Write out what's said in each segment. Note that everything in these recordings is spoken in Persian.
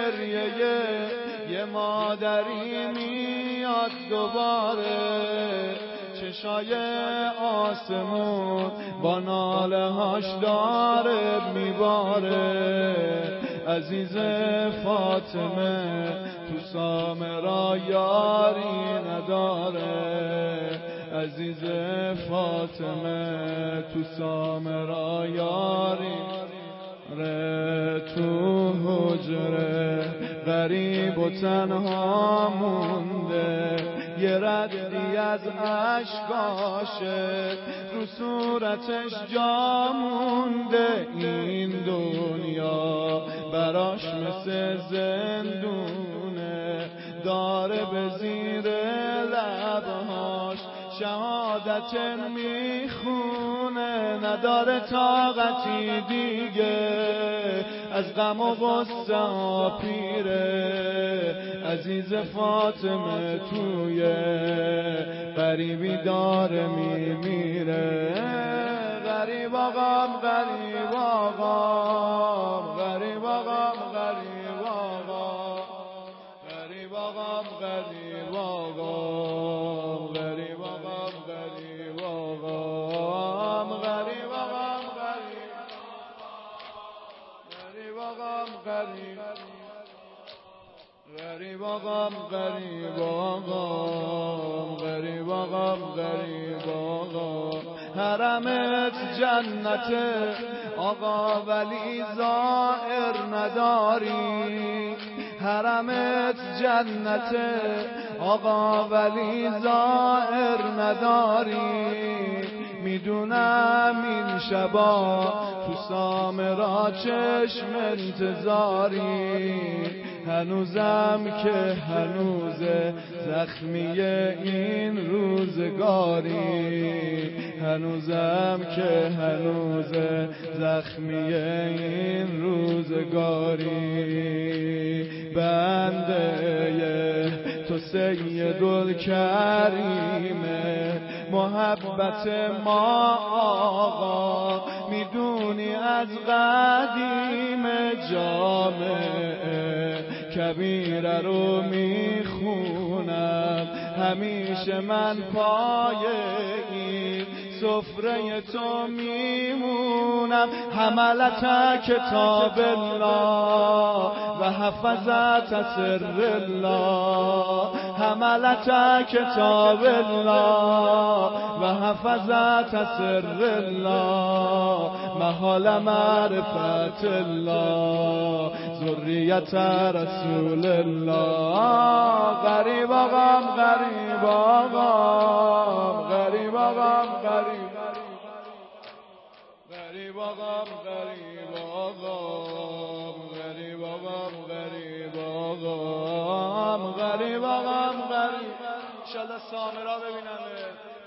گریه یه مادری میاد دوباره، چشای آسمون با ناله هاش داره میباره. عزیز فاطمه تو سامرا یاری نداره، عزیز فاطمه تو سامرا یاری تو حجره غریب و تنها مونده، یه ردی از اشکاشه رو صورتش جا مونده. این دنیا براش مثل زندونه، داره به زیر لبهاش شهادت میخونه. نداره طاقتی دیگه از غم و غصه ها پیره، عزیز فاطمه توی غریبی داره میمیره. غریب آقام غریب آقام غریب آقام غریب آقام غریب آقام غریب آقام غریب آقام غریب آقام غریب آقام غریب آقام غریب غریب آقام غریب آقام غریب آقام غریب آقام. حرمت جنته آقا ولی زائر نداری، حرمت جنته آقا ولی زائر نداری. میدونم این شبا تو سامرا چشم انتظاری، هنوزم که هنوز زخمی این روزگاری، هنوزم که هنوز زخمی این روزگاری. بنده تو سیدالکریمه، محبت ما آقا میدونی از قدیم. جامعه کبیره رو میخونم همیشه من پای این سفره تو میمونم. حملت کتاب الله و حفظت سر الله، حملت کتاب الله و حفظت سر الله. محال معرفت الله ذریت رسول الله. غریب آقام غریب آقام غریب آقام غریب غریب آقام غریب آقام غریب آقام غریب آقام غریب آقام غریب. انشالله سامرا ببیننه.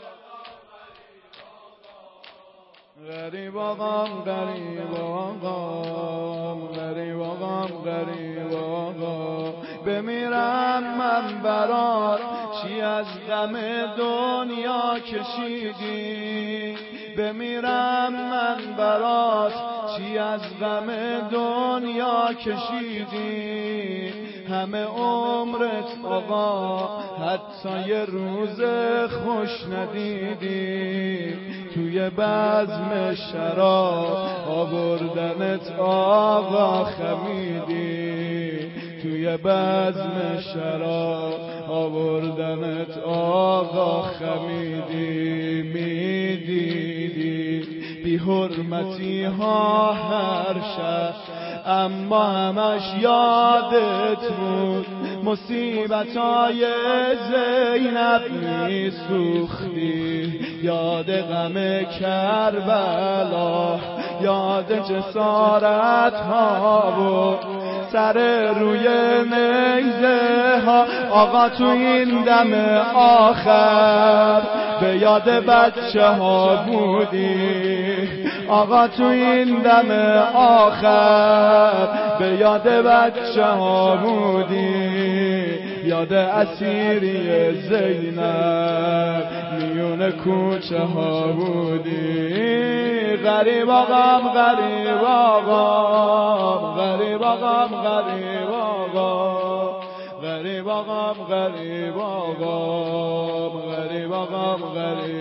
غریب آقام غریب آقام غریب آقام غریب آقام. بمیرم من برات چی از غم دنیا کشیدی، بمیرم من برات چی از غم دنیا کشیدی. همه عمرت آقا حتی یه روز خوش ندیدی، توی بزم شراب آوردنت آقا خمیدی، توی بزم شراب آوردنت آقا خمیدی. میدیدی بی حرمتی ها هر شب، اما همش یادت بود مصیبتای زینب. میسوختی یاد غم کربلا، یاد جسارت ها و سر روی نیزه ها. آقا تو این دم آخر به یاد بچه ها بودی آقا تو این دم آخر به یاد بچه ها بودی یاد اسیری زینب میون کوچه ها بودی غریب آقام غریب آقام غریب آقام غریب آقام غریب آقام غریب آقام غریب آقام غریب